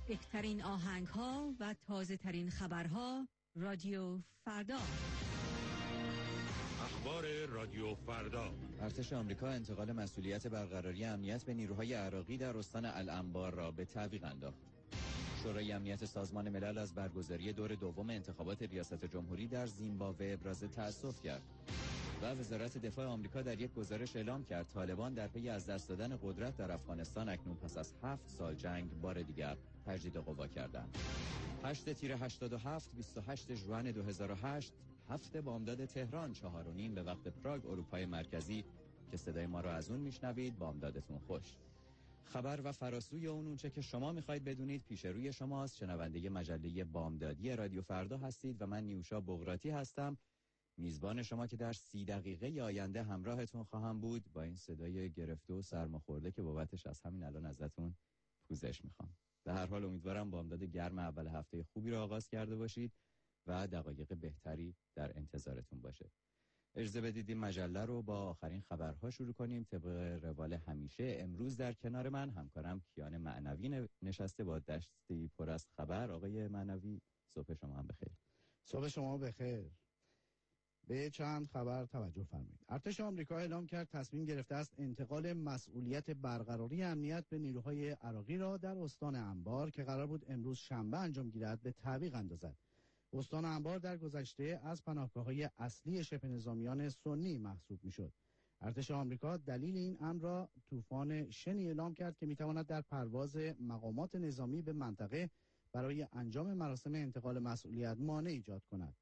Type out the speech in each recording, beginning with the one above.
بهترین آهنگ‌ها و تازه‌ترین خبرها رادیو فردا. اخبار رادیو فردا. ارتش آمریکا انتقال مسئولیت برقراری امنیت به نیروهای عراقی در استان الانبار را به تعویق انداخت. شورای امنیت سازمان ملل از برگزاری دور دوم انتخابات ریاست جمهوری در زیمبابوه ابراز تأسف کرد. و وزارت دفاع آمریکا در یک گزارش اعلام کرد طالبان در پی از دست دادن قدرت در افغانستان اکنون پس از 7 سال جنگ بار دیگر تجدید قوا کردند. 8 تیر 87 28 ژوئن 2008 هفته بامداد تهران 4:30 به وقت پراگ اروپای مرکزی که صدای ما را از اون میشنوید. بامدادتون خوش. خبر و فراسوی اونچه که شما میخواید بدونید پیش روی شماست. شنونده مجله بامدادی رادیو فردا هستید و من نیوشا بغراتی هستم، میزبان شما که در 30 دقیقه آینده همراهتون خواهم بود با این صدای گرفته و سرماخورده که بابتش از همین الان ازتون پوزش میخوام. به هر حال امیدوارم بامداد گرم اول هفته خوبی رو آغاز کرده باشید و دقایق بهتری در انتظارتون باشه. اجازه بدید این مجله رو با آخرین خبرها شروع کنیم. طبق روال همیشه امروز در کنار من همکارم کیان معنوی نشسته با دستی پر از خبر. آقای معنوی صبح شما هم بخیر. صبح شما بخیر. به چند خبر توجه فرمایید. ارتش آمریکا اعلام کرد تصمیم گرفته است انتقال مسئولیت برقراری امنیت به نیروهای عراقی را در استان انبار که قرار بود امروز شنبه انجام گیرد به تعویق اندازد. استان انبار در گذشته از پناهگاه‌های اصلی شبه نظامیان سنی محسوب می‌شد. ارتش آمریکا دلیل این امر را طوفان شنی اعلام کرد که می‌تواند در پرواز مقامات نظامی به منطقه برای انجام مراسم انتقال مسئولیت مانع ایجاد کند.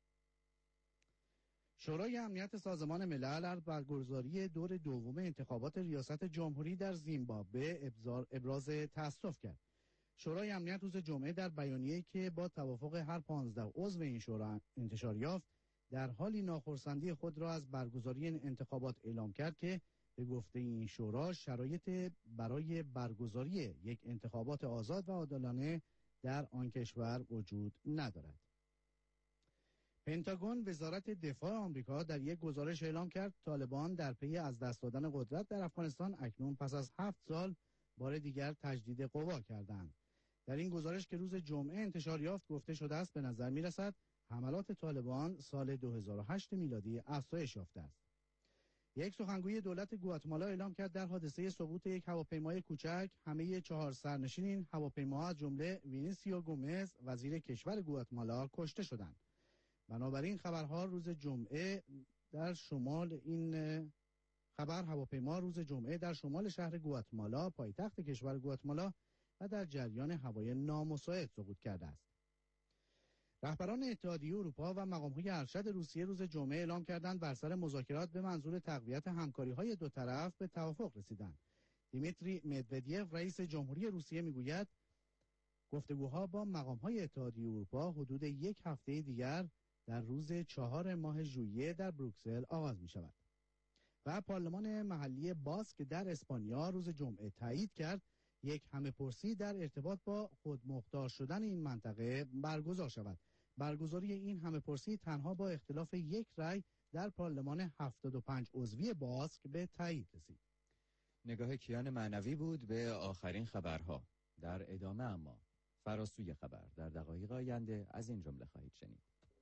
شورای امنیت سازمان ملل از برگزاری دور دوم انتخابات ریاست جمهوری در زیمبابوه ابراز تأسف کرد. شورای امنیت روز جمعه در بیانیه‌ای که با توافق هر 15 عضو این شورا انتشار یافت در حالی ناخرسندی خود را از برگزاری این انتخابات اعلام کرد که به گفته این شورا شرایط برای برگزاری یک انتخابات آزاد و عادلانه در آن کشور وجود ندارد. پنتاگون وزارت دفاع آمریکا در یک گزارش اعلام کرد طالبان در پی از دست دادن قدرت در افغانستان اکنون پس از 7 سال بار دیگر تجدید قوا کردند. در این گزارش که روز جمعه انتشار یافت گفته شده است به نظر می‌رسد حملات طالبان سال 2008 میلادی افزایش یافته است. یک سخنگوی دولت گواتمالا اعلام کرد در حادثه سقوط یک هواپیمای کوچک همه 4 سرنشین این هواپیما از جمله وینیسیو گومز وزیر کشور گواتمالا کشته شدند. بنابراین خبرها روز جمعه در شمال هواپیما روز جمعه در شمال شهر گواتمالا پایتخت کشور گواتمالا و در جریان هوای نامساعد سقوط کرده است. رهبران اتحادیه اروپا و مقام‌های ارشد روسیه روز جمعه اعلام کردند بر سر مذاکرات به منظور تقویت همکاری‌های دو طرف به توافق رسیدند. دیمیتری مدودیف رئیس جمهوری روسیه میگوید گفتگوها با مقام‌های اتحادیه اروپا حدود یک هفته دیگر در روز 4 ماه ژوئیه در بروکسل آغاز می‌شود. و پارلمان محلی باسک در اسپانیا روز جمعه تایید کرد یک همه‌پرسی در ارتباط با خودمختار شدن این منطقه برگزار شود. برگزاری این همه‌پرسی تنها با اختلاف یک رأی در پارلمان 75 عضوی باسک به تایید رسید. نگاه کیان معنوی بود به آخرین خبرها. در ادامه اما فراسوی خبر در دقایق آینده از این جمله خواهید شنید.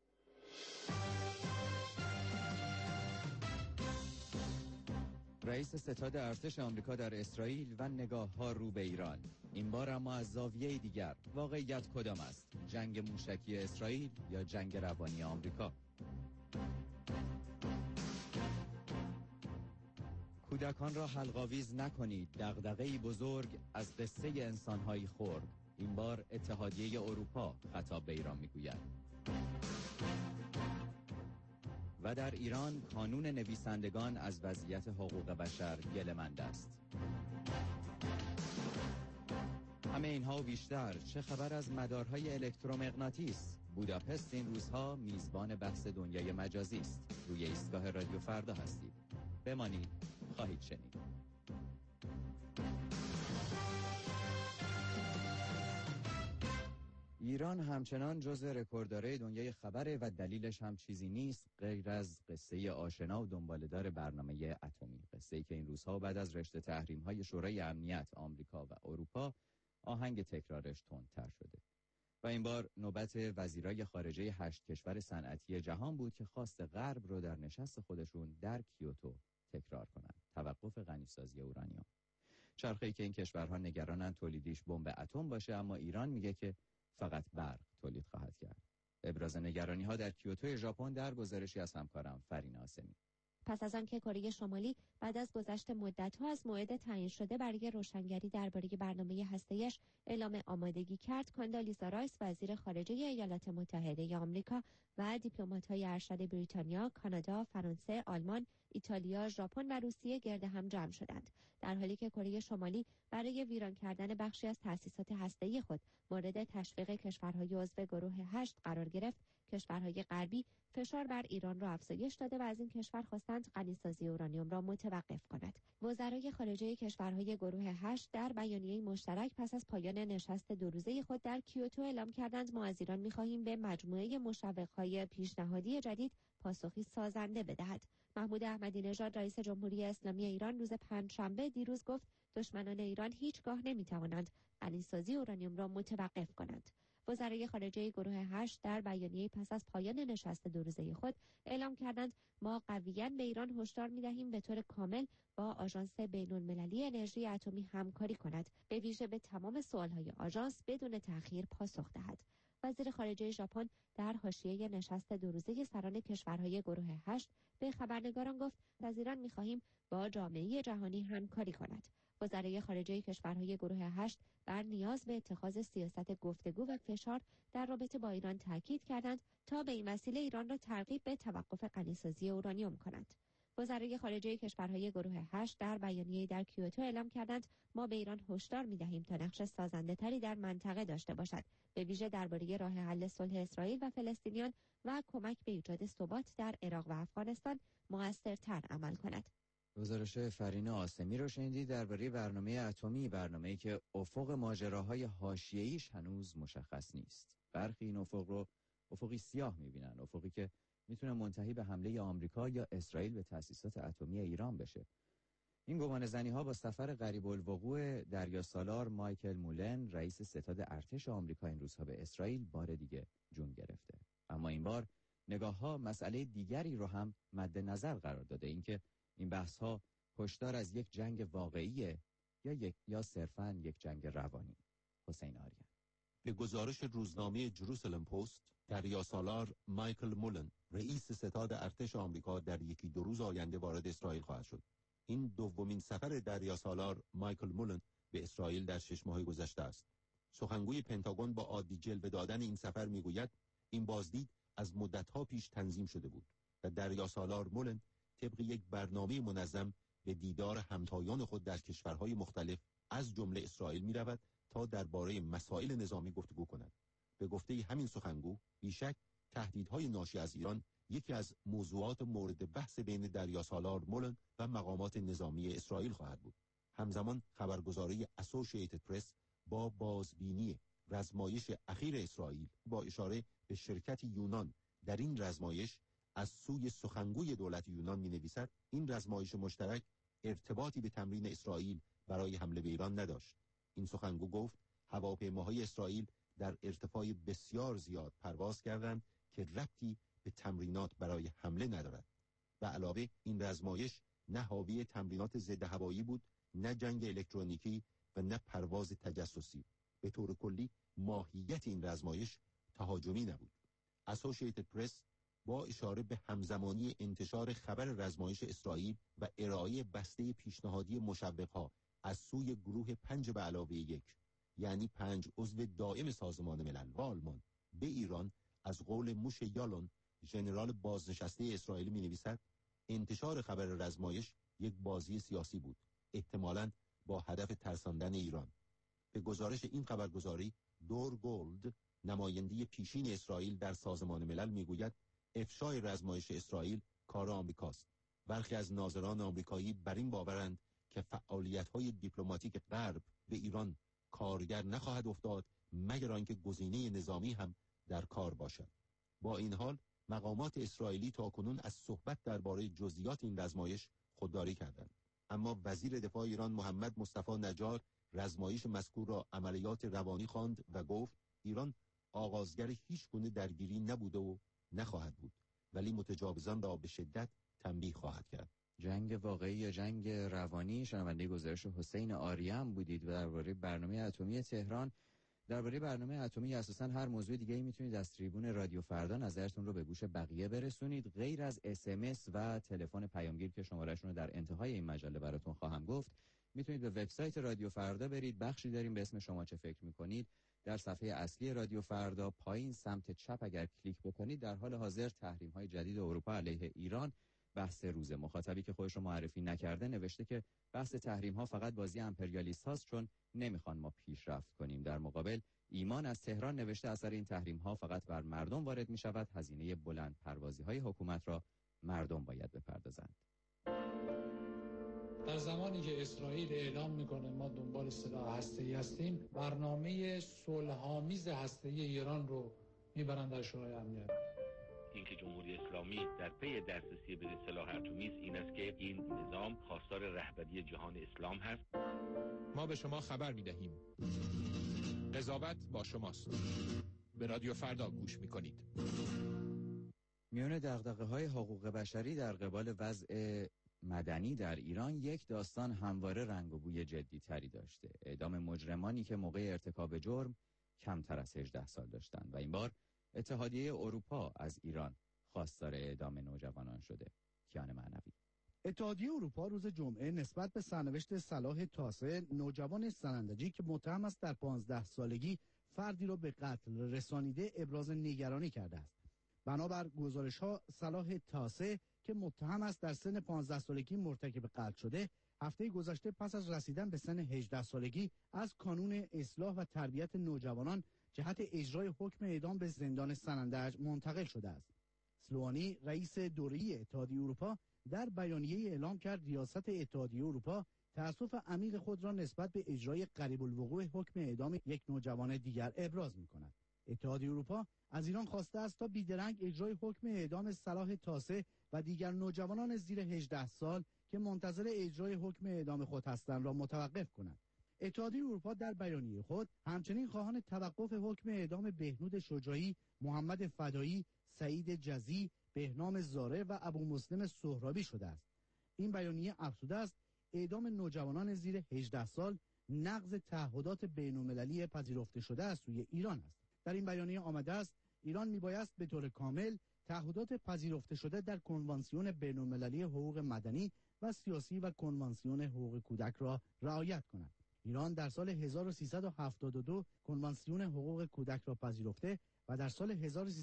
رئیس ستاد ارتش آمریکا در اسرائیل و نگاه‌ها رو به ایران. این بار اما از زاویه دیگر. واقعیت کدام است؟ جنگ موشکی اسرائیل یا جنگ روانی آمریکا؟ کودکان را حلق‌آویز نکنید. دغدغه‌ای بزرگ از قصه انسان‌های خرد. این بار اتحادیه اروپا خطاب به ایران میگوید. و در ایران کانون نویسندگان از وضعیت حقوق بشر گله‌مند است. همه اینها و بیشتر. چه خبر از مدارهای الکترومغناطیس؟ بوداپست این روزها میزبان بحث دنیای مجازی است. روی ایستگاه رادیو فردا هستید. بمانید، خواهید شنید. ایران همچنان جزو رکورددارای دنیای خبره و دلیلش هم چیزی نیست غیر از قصه آشنا و دنباله‌دار برنامه اتمی. قصه‌ای که این روزها بعد از رشته تحریم‌های شورای امنیت آمریکا و اروپا آهنگ تکرارش تندتر شده. و این بار نوبت وزیرای خارجه 8 کشور صنعتی جهان بود که خواست غرب رو در نشست خودشون در کیوتو تکرار کنند: توقف غنیسازی اورانیوم. چرخه‌ای که این کشورها نگرانن تولیدیش بمب اتم باشه، اما ایران میگه که فقط برق تولید خواهد کرد. ابراز نگرانی‌ها در کیوتو ژاپن در گزارشی از همکارم فرین آسمی. پس از آنکه کره شمالی بعد از گذشت مدت‌ها از موعد تعیین شده برای روشنگری درباره برنامه هسته‌ایش اعلام آمادگی کرد، کاندالیزا رایس وزیر خارجه ایالات متحده آمریکا و دیپلمات‌های ارشد بریتانیا، کانادا، فرانسه، آلمان، ایتالیا، ژاپن و روسیه گرد هم جمع شدند، در حالی که کره شمالی برای ویران کردن بخشی از تأسیسات هسته‌ای خود مورد تشویق کشورهای عضو گروه 8 قرار گرفت. کشورهای غربی فشار بر ایران را افزایش داده و از این کشور خواستند غنیسازی اورانیوم را متوقف کند. وزرای خارجه کشورهای گروه 8 در بیانیه مشترک پس از پایان نشست دو روزه خود در کیوتو اعلام کردند ما از ایران می‌خواهیم به مجموعه مشوق‌های پیشنهادی جدید پاسخی سازنده بدهد. محمود احمدی نژاد رئیس جمهوری اسلامی ایران روز پنجشنبه دیروز گفت دشمنان ایران هیچگاه نمی‌توانند غنیسازی اورانیوم را متوقف کنند. وزرای خارجه گروه 8 در بیانیه پس از پایان نشست دو روزه خود اعلام کردند ما قویاً به ایران هشدار می‌دهیم به طور کامل با آژانس بین‌المللی انرژی اتمی همکاری کند، به ویژه به تمام سوال‌های آژانس بدون تأخیر پاسخ دهد. وزیر خارجه ژاپن در حاشیه نشست دو روزه سران کشورهای گروه 8 به خبرنگاران گفت از ایران می‌خواهیم با جامعه جهانی همکاری کند. وزرای خارجه کشورهای گروه 8 بر نیاز به اتخاذ سیاست گفتگو و فشار در رابطه با ایران تاکید کردند تا به این وسیله ایران را ترغیب به توقف غنیسازی اورانیوم کنند. وزرای خارجه کشورهای گروه 8 در بیانیه در کیوتو اعلام کردند ما به ایران هشدار می‌دهیم تا نقش سازنده‌تری در منطقه داشته باشد، به ویژه درباره راه حل صلح اسرائیل و فلسطینیان و کمک به ایجاد ثبات در عراق و افغانستان مؤثرتر عمل کند. گزارش فرین آسمی رو شنیدید درباره برنامه اتمی، برنامه‌ای که افق ماجراهای حاشیه‌ایش هنوز مشخص نیست. برخی این افق رو افقی سیاه می‌بینن، افقی که میتونه منتهی به حمله آمریکا یا اسرائیل به تأسیسات اتمی ایران بشه. این گمانه‌زنی‌ها با سفر قریب الوقوع دریاسالار مایکل مولن، رئیس ستاد ارتش آمریکا این روزها به اسرائیل، بار دیگه جون گرفته. اما این بار نگاه‌ها مسئله دیگری رو هم مد نظر قرار داده، اینکه این بحث‌ها هشدار از یک جنگ واقعیه یا صرفاً یک جنگ روانی. حسین آریان. به گزارش روزنامه جروسالم پست، دریاسالار مایکل مولن، رئیس ستاد ارتش آمریکا، در یکی دو روز آینده وارد اسرائیل خواهد شد. این دومین سفر دریاسالار مایکل مولن به اسرائیل در 6 ماه گذشته است. سخنگوی پنتاگون با عادی جلوه دادن این سفر میگوید این بازدید از مدت‌ها پیش تنظیم شده بود و دریاسالار مولن طبق یک برنامه منظم به دیدار همتایان خود در کشورهای مختلف از جمله اسرائیل می رود تا درباره مسائل نظامی گفتگو کند. به گفته همین سخنگو، بیشک تهدیدهای ناشی از ایران یکی از موضوعات مورد بحث بین دریاسالار مولن و مقامات نظامی اسرائیل خواهد بود. همزمان خبرگزاری اسوسییتد پرس با بازبینی رزمایش اخیر اسرائیل با اشاره به شرکت یونان در این رزمایش از سوی سخنگوی دولت یونان می‌نویسد این رزمایش مشترک ارتباطی به تمرین اسرائیل برای حمله به ایران نداشت. این سخنگو گفت هواپیماهای اسرائیل در ارتفاع بسیار زیاد پرواز کردند که ربطی به تمرینات برای حمله ندارد. و علاوه این رزمایش نه حاوی تمرینات ضد هوایی بود، نه جنگ الکترونیکی و نه پرواز تجسسی. به طور کلی ماهیت این رزمایش تهاجمی نبود. اسوسییتد پرس با اشاره به همزمانی انتشار خبر رزمایش اسرائیل و ارائه بسته پیشنهادی مشوق‌ها از سوی گروه 5+1، یعنی 5 عضو دائم سازمان ملل و آلمان به ایران، از قول موشه یالون، ژنرال بازنشسته اسرائیل می‌نویسد انتشار خبر رزمایش یک بازی سیاسی بود، احتمالاً با هدف ترساندن ایران. به گزارش این خبرگزاری، دور گولد، نماینده پیشین اسرائیل در سازمان ملل میگوید افشای رزمایش اسرائیل کار آمریکاست. برخی از ناظران آمریکایی بر این باورند که فعالیت‌های دیپلماتیک غرب به ایران کارگر نخواهد افتاد مگر آنکه گزینه نظامی هم در کار باشد. با این حال مقامات اسرائیلی تاکنون از صحبت درباره جزئیات این رزمایش خودداری کردند. اما وزیر دفاع ایران محمد مصطفی نجار رزمایش مذکور را عملیات روانی خواند و گفت ایران آغازگر هیچ گونه درگیری نبوده و نخواهد بود، ولی متجاوزان را به شدت تنبیه خواهد کرد. جنگ واقعی یا جنگ روانی؟ شنونده گزارش حسین آریان بودید و درباره برنامه اتمی تهران. درباره برنامه اتمی اساساً هر موضوع دیگه‌ای میتونید از تریبون رادیو فردا نظرتون رو به گوش بقیه برسونید، غیر از SMS و تلفن پیامگیر که شماره‌شون رو در انتهای این مجله براتون خواهم گفت. میتونید به وبسایت رادیو فردا برید، بخشی داریم به اسم شما چه فکر میکنید. در صفحه اصلی رادیو فردا پایین سمت چپ اگر کلیک بکنید، در حال حاضر تحریم‌های جدید اروپا علیه ایران بحث روز. مخاطبی که خودش رو معرفی نکرده نوشته که بحث تحریم‌ها فقط بازی امپریالیست هاست چون نمیخوان ما پیشرفت کنیم. در مقابل ایمان از تهران نوشته اثر این تحریم‌ها فقط بر مردم وارد می‌شود، هزینه بلند پروازی‌های حکومت را مردم باید بپردازند. در زمانی که اسرائیل اعلام میکنه ما دنبال سلاح هسته‌ای هستیم، برنامه صلح‌آمیز هسته‌ای ایران رو میبرن در شورای امنیت. اینکه جمهوری اسلامی در پی دسترسی به سلاح اتمی است این است که این نظام خواستار رهبری جهان اسلام هست. ما به شما خبر می‌دهیم. قضاوت با شماست. به رادیو فردا گوش می‌کنید. میون دغدغه‌های حقوق بشری در قبال وضع مدنی در ایران، یک داستان همواره رنگ و بوی جدی تری داشته: اعدام مجرمانی که موقع ارتکاب جرم کمتر از 18 سال داشتند و این بار اتحادیه اروپا از ایران خواستار اعدام نوجوانان شده. کیان معنوی. اتحادیه اروپا روز جمعه نسبت به سرنوشت صلاح طاسه، نوجوان سنندجی که متهم است در 15 سالگی فردی را به قتل رسانیده، ابراز نگرانی کرده است. بنابر گزارش‌ها صلاح طاسه که متهم است در سن 15 سالگی مرتکب قتل شده، هفته گذشته پس از رسیدن به سن 18 سالگی از کانون اصلاح و تربیت نوجوانان جهت اجرای حکم اعدام به زندان سنندج منتقل شده است. سلوانی رئیس دوره‌ای اتحادیه اروپا در بیانیه اعلام کرد ریاست اتحادیه اروپا تأسف عمیق خود را نسبت به اجرای قریب الوقوع حکم اعدام یک نوجوان دیگر ابراز می‌کند. اتحادیه اروپا از ایران خواسته است تا بیدرنگ اجرای حکم اعدام صلاح طاسه و دیگر نوجوانان زیر 18 سال که منتظر اجرای حکم اعدام خود هستند را متوقف کند. اتحادیه اروپا در بیانیه خود همچنین خواهان توقف حکم اعدام بهنود شجاعی، محمد فدایی، سعید جزی، بهنام زاره و ابو مسلم سهرابی شده است. این بیانیه افزوده است اعدام نوجوانان زیر 18 سال نقض تعهدات بین‌المللی پذیرفته شده از سوی ایران است. در این بیانیه آمده است ایران میبایست به طور کامل تعهدات پذیرفته شده در کنوانسیون بین‌المللی حقوق مدنی و سیاسی و کنوانسیون حقوق کودک را رعایت کند. ایران در سال 1372 کنوانسیون حقوق کودک را پذیرفته و در سال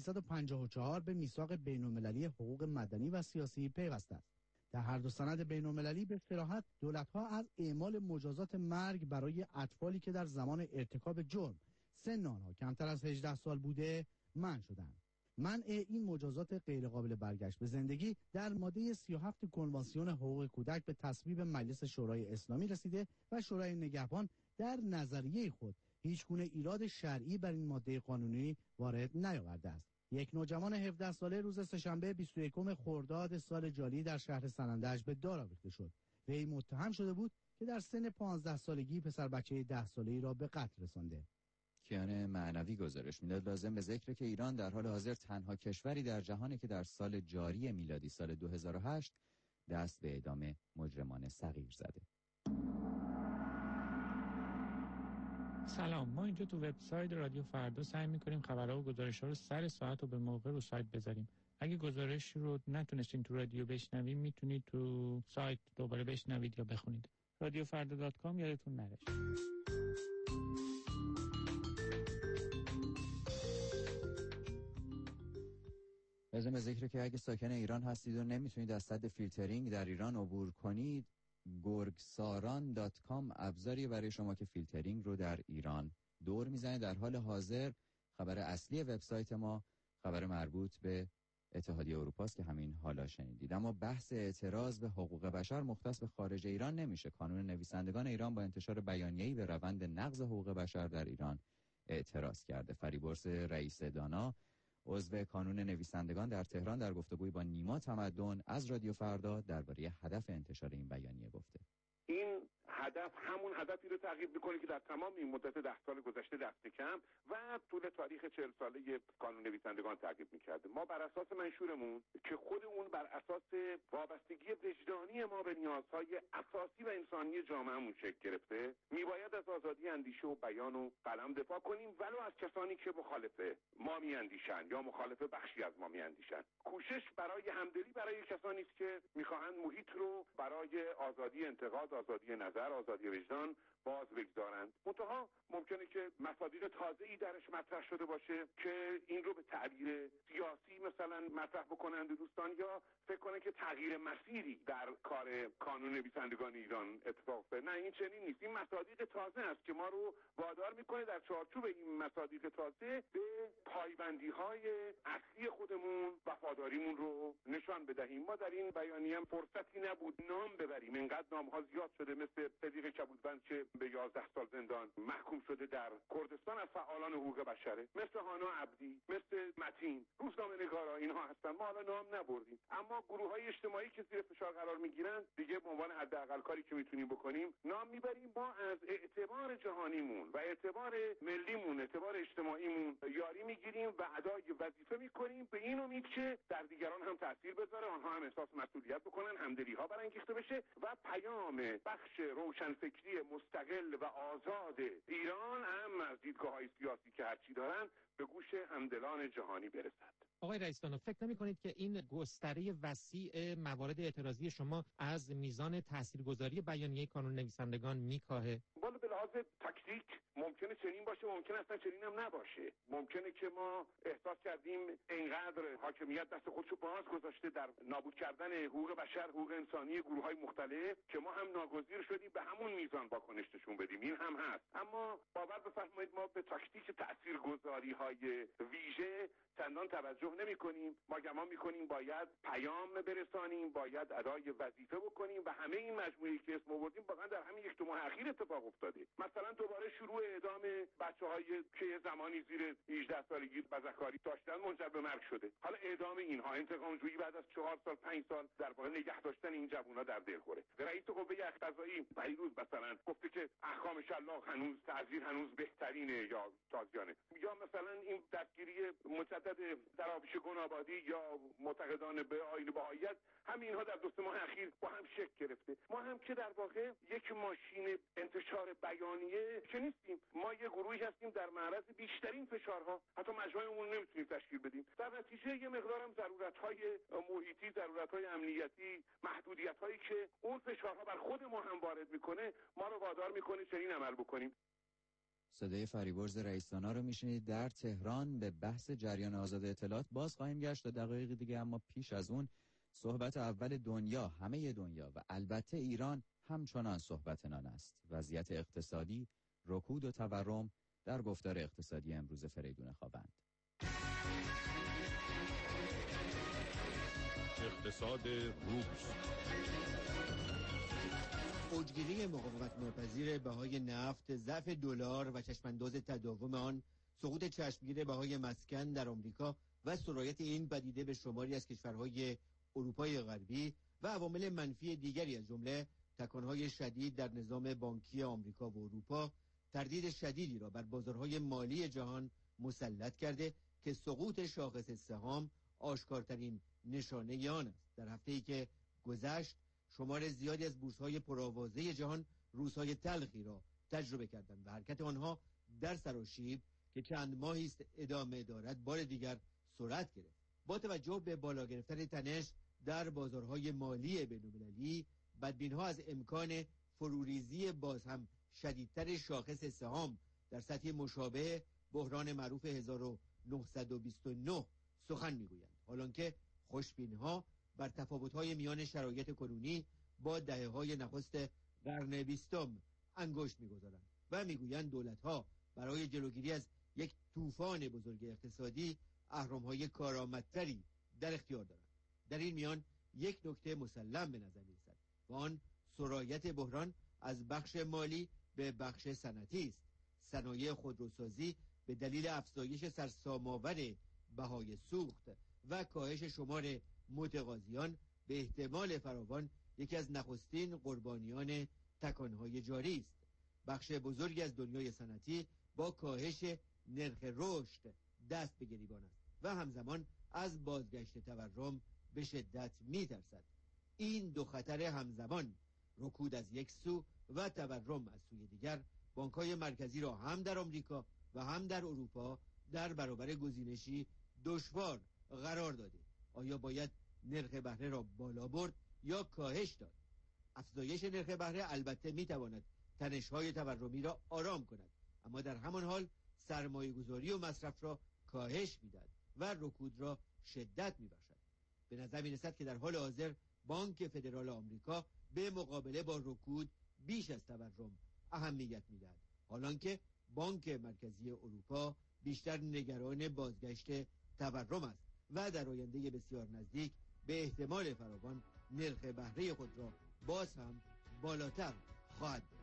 1354 به میثاق بین‌المللی حقوق مدنی و سیاسی پیوسته است. در هر دو سند بین‌المللی به صراحت دولت‌ها از اعمال مجازات مرگ برای اطفالی که در زمان ارتکاب جرم سن آنها کمتر از 18 سال بوده منع شدند. منع این مجازات غیرقابل برگشت به زندگی در ماده 37 کنوانسیون حقوق کودک به تصویب مجلس شورای اسلامی رسیده و شورای نگهبان در نظریه خود هیچگونه ایراد شرعی بر این ماده قانونی وارد نیاورده است. یک نوجوان 17 ساله روز سه‌شنبه 21 خرداد سال جاری در شهر سنندج به دار آویخته شد. وی متهم شده بود که در سن 15 سالگی پسر بچه 10 ساله‌ای را به قتل رسانده. کیان معنوی گزارش میداد. لازم به ذکر که ایران در حال حاضر تنها کشوری در جهانه که در سال جاری میلادی سال 2008 دست به اعدام مجرمان صغیر زده. سلام، ما اینجا تو وبسایت رادیو فردا سعی می‌کنیم خبرها و گزارش‌ها رو سر ساعت و به موقع رو سایت بذاریم. اگه گزارش رو نتونستین تو رادیو بشنوید میتونید تو سایت دوباره بشنوید یا بخونید. radiofarda.com یادتون نره. لازم به ذکر که اگه ساکن ایران هستید و نمیتونید از سد فیلترینگ در ایران عبور کنید، gorgsaran.com ابزاری برای شما که فیلترینگ رو در ایران دور میزنه. در حال حاضر خبر اصلی وبسایت ما خبر مربوط به اتحادیه اروپا است که همین حالا شنیدید. اما بحث اعتراض به حقوق بشر مختص به خارج ایران نمیشه. کانون نویسندگان ایران با انتشار بیانیه‌ای به روند نقض حقوق بشر در ایران اعتراض کرده. فریبرز رئیس دانا عضو کانون نویسندگان در تهران در گفتگوی با نیما تمدن از رادیو فردا درباره هدف انتشار این بیانیه گفته. این هدف همون هدفی رو تعقیب میکنه که در تمام این مدت 10 سال گذشته دست کم و طول تاریخ 40 ساله کانون نویسندگان تعقیب میکرده. ما بر اساس منشورمون که خود اون بر اساس وابستگی وجدانی ما به نیازهای اساسی و انسانی جامعهمون شکل گرفته، میباید از آزادی اندیشه و بیان و قلم دفاع کنیم، ولو از کسانی که مخالف ما میاندیشن یا مخالف بخشی از ما میاندیشن. کوشش برای همدلی برای کسانی است که میخواهند محیط رو برای آزادی انتقاد، آزادی نظر، آزادی وجدان باز بگذارند. منتها ممکنه که مصادیق تازه‌ای درش مطرح شده باشه که این رو به تعبیر سیاسی مثلا مطرح بکنند دوستان، یا فکر کنن که تغییر مسیری در کار کانون نویسندگان ایران اتفاق افتاده. نه، این چنین نیست. این مصادیق تازه است که ما رو وادار میکنه در چارچوب این مصادیق تازه به پایبندی‌های اصلی خودمون وفاداریمون رو نشان بدهیم. ما در این بیانیه هم فرصتی نبود نام ببریم، اینقدر نام‌ها زیاد شده، مثل صدیق کبودبند که به 11 سال زندان محکوم شده در کردستان از فعالان حقوق بشره، مثل هانا عبدی، مثل متین، روزنامه‌نگارا، اینها هستن. ما حالا نام نبردیم، اما گروه‌های اجتماعی که زیر فشار قرار می‌گیرن دیگه به عنوان حداقل کاری که میتونیم بکنیم نام میبریم. ما از اعتبار جهانیمون و اعتبار ملیمون، اعتبار اجتماعیمون یاری میگیریم و ادای وظیفه میکنیم به این امید که در دیگران هم تاثیر بذاره، آنها هم احساس مسئولیت بکنن، همدلی‌ها برانگیخته بشه و پیام بخش روشنفکری مستقل و آزاد ایران هم از دیدگاه‌های سیاسی که هرچی دارن به گوش همدلان جهانی برسد. آقای رئیس‌دانو، فکر نمی‌کنید که این گستره وسیع موارد اعتراضی شما از میزان تاثیرگذاری بیانیه کانون نویسندگان میکاهه؟ بالا به لحاظ تاکتیک ممکنه چنین باشه، ممکنه اصلا چنین هم نباشه. ممکنه که ما احساس کردیم اینقدر حاکمیت دست خودشو باز گذاشته در نابود کردن حقوق بشر، حقوق انسانی گروه‌های مختلف که ما هم ناگزیر شدیم به همون میزان واکنش نشون بدیم. این هم هست، اما باور بفرمایید ما به تاکتیک تاثیرگذاری‌های ویژه چندان توجه نمی‌کنیم. ما گمان می‌کنیم باید پیام برسانیم، باید ادای وظیفه بکنیم و همه این مجموعه‌ای که اسم آوردیم واقعا در همین 1-2 ماه اخیر اتفاق افتاده. مثلا دوباره شروع اعدام بچه‌های که زمانی زیر 18 سالگی بزهکاری داشتن منجر به مرگ شده. حالا اعدام اینها، انتقام جویی بعد از 4 سال 5 سال در واقع نگه داشتن این جوونا در دلخوره. رئیس قوه قضاییه پیروز مثلا گفته که احکام شلاق هنوز تعزیر هنوز بهترینه یا تازیانه، یا مثلا این دستگیری مجدد درابش گنابادی یا معتقدان به آیین بهائیت، همین اینها در 2 ماه اخیر با هم شکل گرفته. ما هم که در واقع یک ماشین انتشار بیانیه که نیستیم، ما یه گروهی هستیم در معرض بیشترین فشارها، حتی مجموعمون نمیتونیم تشکیل بدیم. در نتیجه یه مقدارم ضرورت‌های محیطی، ضرورت‌های امنیتی، محدودیت‌هایی که اون فشارها بر خود ما هم وارد میکنه ما رو وادار میکنه چنین عمل بکنیم. صدای فریبرز رئیس‌دانا رو میشنید در تهران. به بحث جریان آزاد اطلاعات باز خواهیم گشت تا دقایق دیگه، اما پیش از اون صحبت اول دنیا، همه دنیا و البته ایران همچنان صحبت نان است. وضعیت اقتصادی، رکود و تورم در گفتار اقتصادی امروز فریدون خوابند. اقتصاد روز. اوجگیری مقاومت ناپذیر بهای نفت، ضعف دلار و چشمانداز تداوم آن، سقوط چشمگیر بهای مسکن در آمریکا و سرایت این پدیده به شماری از کشورهای اروپای غربی و عوامل منفی دیگری از جمله تکانهای شدید در نظام بانکی آمریکا و اروپا تردید شدیدی را بر بازارهای مالی جهان مسلط کرده که سقوط شاخص سهام آشکارترین نشانه آن است. در هفته‌ای که گذشت شمار زیادی از بورس‌های پرآوازه جهان روزهای تلخی را تجربه کردند و حرکت آنها در سراشیب که چند ماهی است ادامه دارد بار دیگر سرعت گرفت. با توجه به بالا گرفتن تنش در بازارهای مالی بین‌المللی، بدبین‌ها از امکان فروریزی باز هم شدیدتر شاخص سهام در سطح مشابه بحران معروف 1929 سخن میگویند، حالانکه خوشبین‌ها بر تفاوت‌های میان شرایط کنونی با دهه‌های نخست قرن 20 انگشت می‌گذارند و میگویند دولت‌ها برای جلوگیری از یک طوفان بزرگ اقتصادی اهرم‌های کارآمدتری در اختیار دارند. در این میان یک نکته مسلم به نظر می‌رسد و آن سرایت بحران از بخش مالی به بخش صنعتی است. صنایع خودروسازی به دلیل افزایش سرسام‌آور بهای سوخت و کاهش شمار متقاضیان به احتمال فراوان یکی از نخستین قربانیان تکانهای جاری است. بخش بزرگی از دنیای صنعتی با کاهش نرخ رشد دست به گریبان است و همزمان از بازگشت تورم به شدت می‌ترسد. این دو خطر همزمان، رکود از یک سو و تورم از سوی دیگر، بانک‌های مرکزی را هم در آمریکا و هم در اروپا در برابر گزینشی دشوار قرار داده. آیا باید نرخ بهره را بالا برد یا کاهش داد؟ افزایش نرخ بهره البته میتواند تنش‌های تورمی را آرام کند، اما در همان حال سرمایه‌گذاری و مصرف را کاهش میدهد و رکود را شدت میبخشد. به نظر میرسد که در حال حاضر بانک فدرال آمریکا به مقابله با رکود بیش از تورم اهمیت میدهد، حالانکه بانک مرکزی اروپا بیشتر نگران بازگشت تورم است و در آینده بسیار نزدیک به احتمال فراوان نرخ بهره خود را باز هم بالاتر خواهد برد.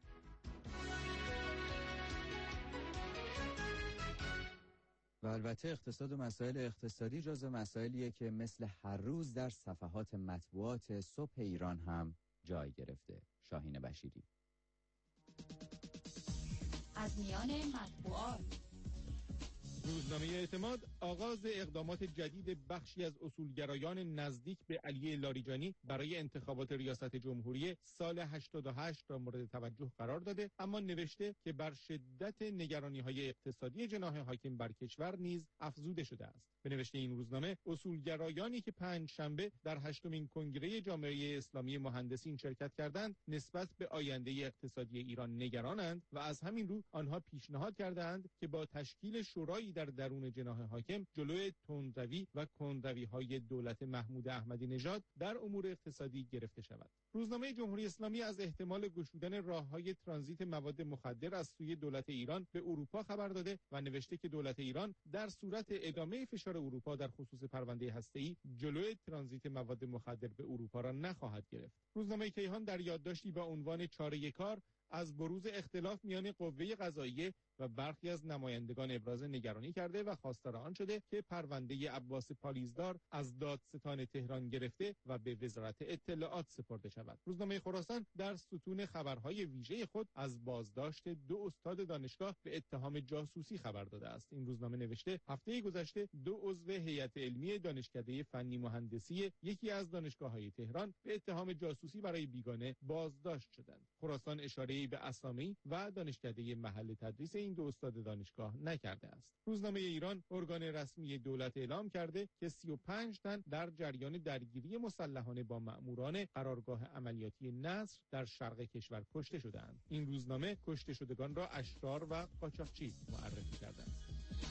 و البته اقتصاد و مسائل اقتصادی جزو مسائلیه که مثل هر روز در صفحات مطبوعات صبح ایران هم جای گرفته. شاهین بشیری. از میان مطبوعات: روزنامه اعتماد آغاز اقدامات جدید بخشی از اصولگرایان نزدیک به علی لاریجانی برای انتخابات ریاست جمهوری سال 88 را مورد توجه قرار داده، اما نوشته که بر شدت نگرانی‌های اقتصادی جناح حاکم بر کشور نیز افزوده شده است. به نوشته این روزنامه، اصولگرایانی که پنجشنبه در 8مین کنگره جامعه اسلامی مهندسین شرکت کردند، نسبت به آینده اقتصادی ایران نگرانند و از همین رو آنها پیشنهاد کردند که با تشکیل شورای در درون جناح حاکم جلوی تندروی و کندروی‌های دولت محمود احمدی نژاد در امور اقتصادی گرفته شود. روزنامه جمهوری اسلامی از احتمال گشودن راه‌های ترانزیت مواد مخدر از سوی دولت ایران به اروپا خبر داده و نوشته که دولت ایران در صورت ادامه فشار اروپا در خصوص پرونده هسته‌ای جلوی ترانزیت مواد مخدر به اروپا را نخواهد گرفت. روزنامه کیهان در یادداشتی با عنوان چاره کار از بروز اختلاف میان قوه قضاییه و برخی از نمایندگان ابراز نگرانی کرده و خواستار آن شده که پرونده عباس پالیزدار از دادستان تهران گرفته و به وزارت اطلاعات سپرده شود. روزنامه خراسان در ستون خبرهای ویژه خود از بازداشت 2 استاد دانشگاه به اتهام جاسوسی خبر داده است. این روزنامه نوشته هفته گذشته 2 عضو هیئت علمی دانشکده فنی مهندسی یکی از دانشگاه‌های تهران به اتهام جاسوسی برای بیگانه بازداشت شدند. خراسان اشاره‌ای به اسامی و دانشکده محل تدریس این 2 استاد دانشگاه نکرده است. روزنامه ایران، ارگان رسمی دولت، اعلام کرده که 35 تن در جریان درگیری مسلحانه با مأموران قرارگاه عملیاتی نصر در شرق کشور کشته شده‌اند. این روزنامه کشته شدگان را اشرار و قاچاقچی معرفی کرده است.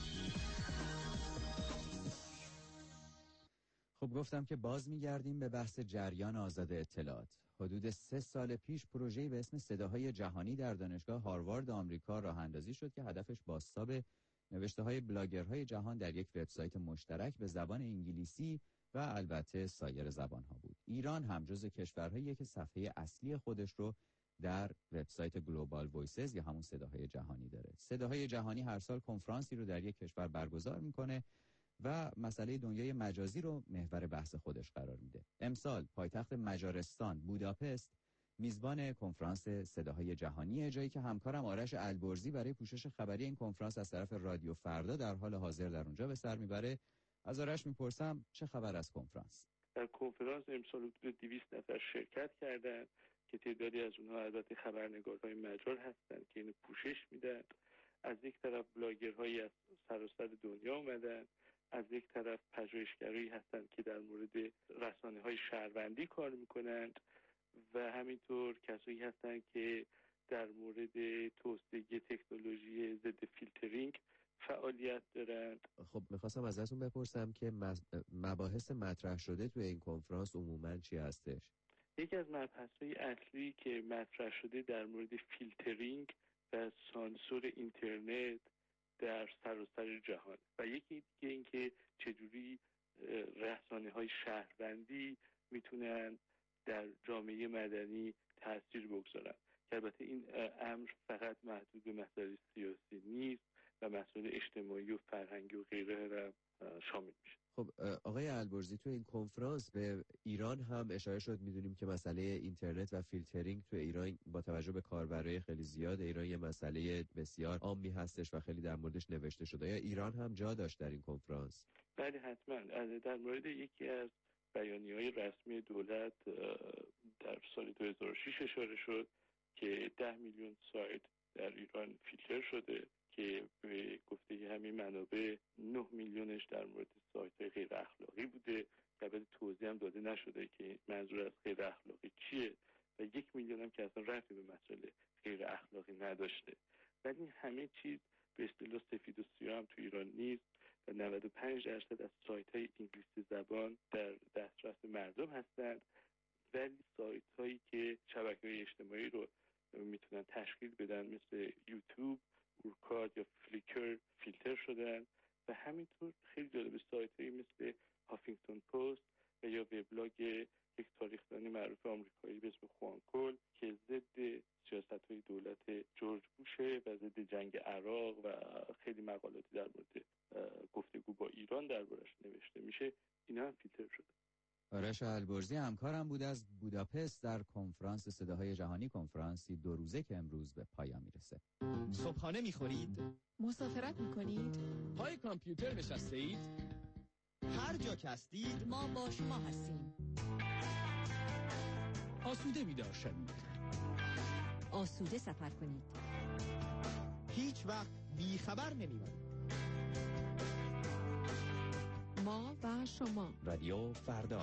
خب گفتم که باز می‌گردیم به بحث جریان آزاد اطلاعات. حدود 3 سال پیش پروژه‌ای به اسم صداهای جهانی در دانشگاه هاروارد آمریکا راه اندازی شد که هدفش بازتاب نوشته‌های بلاگرهای جهان در یک وبسایت مشترک به زبان انگلیسی و البته سایر زبان‌ها بود. ایران هم جزو کشورهایی که صفحه اصلی خودش رو در وبسایت گلوبال وایسز یا همون صداهای جهانی داره. صداهای جهانی هر سال کنفرانسی رو در یک کشور برگزار میکنه و مسئله دنیای مجازی رو محور بحث خودش قرار میده. امسال پایتخت مجارستان بوداپست میزبان کنفرانس صداهای جهانی، جایی که همکارم آرش البرزی برای پوشش خبری این کنفرانس از طرف رادیو فردا در حال حاضر در اونجا به سر میبره. از آرش میپرسم چه خبر از کنفرانس؟ در کنفرانس امسال حدود 200 نفر شرکت کردند که تعدادی از اونها البته خبرنگارهای مجال هستند که اینو پوشش میدن. از یک طرف بلاگرهایی از سراسر دنیا اومدن، از یک طرف پژوهشگرایی هستند که در مورد رسانه‌های شهروندی کار میکنند و همینطور کسایی هستند که در مورد توسعه تکنولوژی ضد فیلترینگ فعالیت دارند. خب میخواستم ازتون بپرسم که مباحث مطرح شده توی این کنفرانس عموماً چی هستش؟ یکی از مباحث‌های اصلی که مطرح شده در مورد فیلترینگ و سانسور اینترنت در سراسر جهان و یکی دیگه این که چجوری رسانه‌های شهروندی میتونن در جامعه مدنی تاثیر بگذارن، که البته این امر فقط محدود به مسائل سیاسی نیست و مسائل اجتماعی و فرهنگی و غیره شامل میشه. خب آقای البرزی، تو این کنفرانس به ایران هم اشاره شد. میدونیم که مسئله اینترنت و فیلترینگ تو ایران با توجه به کاربرای خیلی زیاد ایران یه مسئله بسیار عامی هستش و خیلی در موردش نوشته شده. یا ایران هم جا داشت در این کنفرانس؟ بله حتما. در مورد یکی از بیانیه‌های رسمی دولت در سال 2006 اشاره شد که 10 میلیون سایت در ایران فیلتر شده که به گفته همین منابع 9 میلیونش در مورد سایت‌های غیر اخلاقی بوده. البته توضیح هم داده نشده که منظور از غیر اخلاقی چیه و 1 میلیون هم که اصلا ربطی به مسئله غیر اخلاقی نداشته. ولی این همه چیز به اصطلاح سفید و سیاه هم تو ایران نیست و 95% از سایت‌های انگلیسی زبان در دسترس مردم هستند، ولی سایت‌هایی که شبکه‌های اجتماعی رو میتونن تشکیل بدن مثل یوتیوب، اورکاد یا فلیکر فیلتر شدن و همینطور خیلی جالب سایت‌هایی مثل هافینگتون پست و یا وبلاگ یک تاریخ‌دان معروف آمریکایی به اسم خوان کول که ضد سیاست‌های دولت جورج بوشه و ضد جنگ عراق و خیلی مقالاتی در مورد گفتگو با ایران دربارش نوشته میشه، اینا هم فیلتر شده. آرش البرزی همکارم بود از بوداپست در کنفرانس صداهای جهانی، کنفرانسی 2 روزه که امروز به پایان میرسه. صبحانه میخورید؟ مسافرت میکنید؟ پای کامپیوتر نشسته اید؟ هر جا که هستید ما با شما هستیم. آسوده بیدار شوید، آسوده سفر کنید، هیچ وقت بی خبر نمیمانید. ما و شما، رادیو فردا.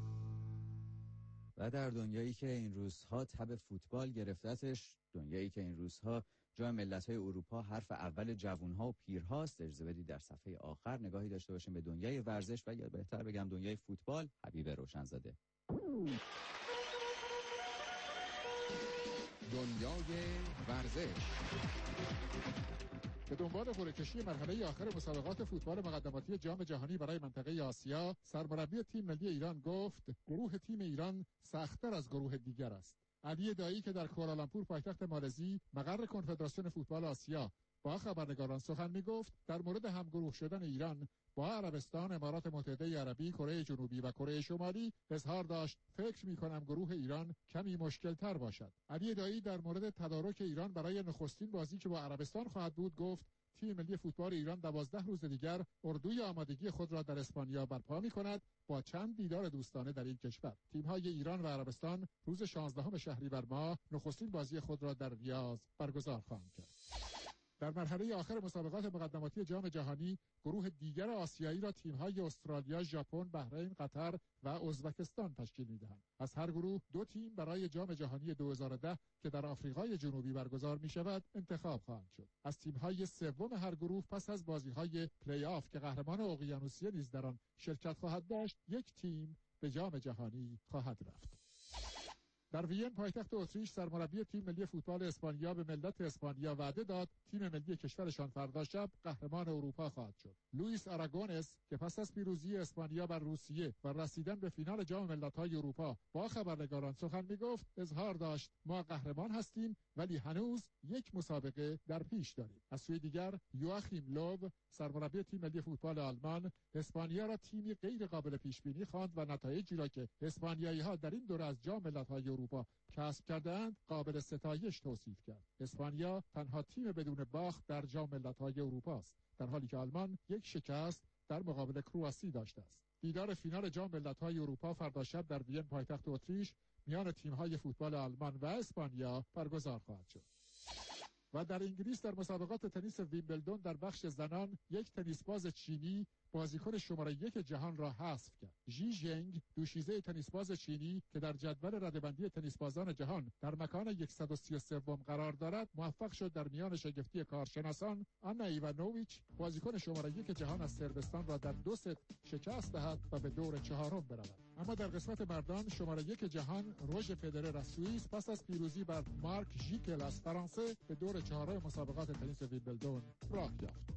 و در دنیایی که این روزها تب فوتبال گرفتتش، دنیایی که این روزها جای ملت‌های اروپا حرف اول جوان‌ها و پیرهاست، اجازه بدید در صفحه آخر نگاهی داشته باشیم به دنیای ورزش و یا بهتر بگم دنیای فوتبال. حبیب روشنزاده. دنیای ورزش. به دنبال قرعه‌کشی مرحله آخر مسابقات فوتبال مقدماتی جام جهانی برای منطقه آسیا، سرمربی تیم ملی ایران گفت گروه تیم ایران سخت‌تر از گروه دیگر است. علی دایی که در کوالالامپور پایتخت مالزی مقر کنفدراسیون فوتبال آسیا با خبرنگاران سخن می‌گفت در مورد همگروه شدن ایران با عربستان، امارات متحده عربی، کره جنوبی و کره شمالی اظهار داشت فکر می‌کنم گروه ایران کمی مشکل‌تر باشد. علی دایی در مورد تدارک ایران برای نخستین بازی که با عربستان خواهد بود گفت تیم ملی فوتبال ایران 12 روز دیگر اردوی آمادگی خود را در اسپانیا برپا می‌کند با چند دیدار دوستانه در این کشور. تیم‌های ایران و عربستان روز 16 شهریور ماه نخستین بازی خود را در ریاض برگزار خواهند کرد. در مرحله آخر مسابقات مقدماتی جام جهانی گروه دیگر آسیایی را تیم‌های استرالیا، ژاپن، بحرین، قطر و ازبکستان تشکیل می‌دهند. از هر گروه 2 تیم برای جام جهانی 2010 که در آفریقای جنوبی برگزار می‌شود انتخاب خواهند شد. از تیم‌های سوم هر گروه پس از بازی‌های پلی آف که قهرمان اقیانوسیه نیز در آن شرکت خواهد داشت، 1 تیم به جام جهانی خواهد رفت. در وین پایتخت اتریش سرمربی تیم ملی فوتبال اسپانیا به ملت اسپانیا وعده داد تیم ملی کشورشان فردا شب قهرمان اروپا خواهد شد. لوئیس آراگونس که پس از پیروزی اسپانیا بر روسیه و رسیدن به فینال جام ملت‌های اروپا با خبرنگاران سخن می‌گفت اظهار داشت ما قهرمان هستیم ولی هنوز یک مسابقه در پیش داریم. از سوی دیگر یواخیم لوو سرمربی تیم ملی فوتبال آلمان اسپانیا را تیمی غیر قابل پیش بینی خواند و نتایجی را که اسپانیایی‌ها در این دوره از جام ملت‌های اروپا کسب کردند قابل ستایش توصیف کرد. اسپانیا تنها تیم بدون باخت در جام ملت‌های اروپا است، در حالی که آلمان یک شکست در مقابل کرواسی داشته است. دیدار فینال جام ملت‌های اروپا فردا شب در وین پایتخت اتریش میان تیم‌های فوتبال آلمان و اسپانیا برگزار خواهد شد. و در انگلیس در مسابقات تنیس ویمبلدون در بخش زنان یک تنیسباز چینی بازیکن شماره 1 جهان را حذف کرد. ژی ژنگ دوشیزه تنیسباز چینی که در جدول رده‌بندی تنیسبازان جهان در مکان 133 قرار دارد موفق شد در میان شگفتی کارشناسان آنا ایوانوویچ بازیکن شماره 1 جهان از صربستان را در 2 ست شکست دهد و به دور 4 برود. اما در قسمت مردان شماره 1 جهان روژر فدرر از سوئیس پس از پیروزی بر مارک ژیکل از فرانسه به دور 4 مسابقات تنیس ویمبلدون راه یافت.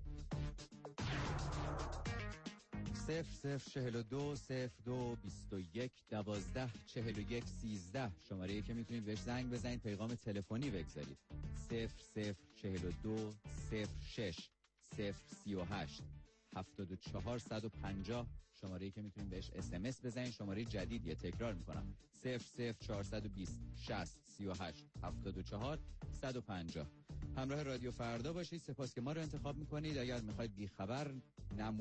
0042 02 21 12 41 13 شماره‌ای که میتونید بهش زنگ بزنید، پیغام تلفنی بگذارید. 0042 06 038 74 150 شماره‌ای که میتونید بهش SMS بزنید. شماره جدیدیه، تکرار میکنم 00420 60 38 74 150. همراه رادیو فردا باشید. سپاس که ما رو انتخاب میکنید. اگر میخواید بیخبر